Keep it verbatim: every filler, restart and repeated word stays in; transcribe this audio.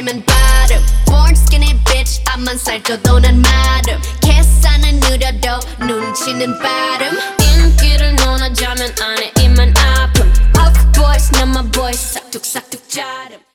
되면 빠름 Born skinny bitch 앞만 살쪄도 난 마름 계산은 느려도 눈치는 빠름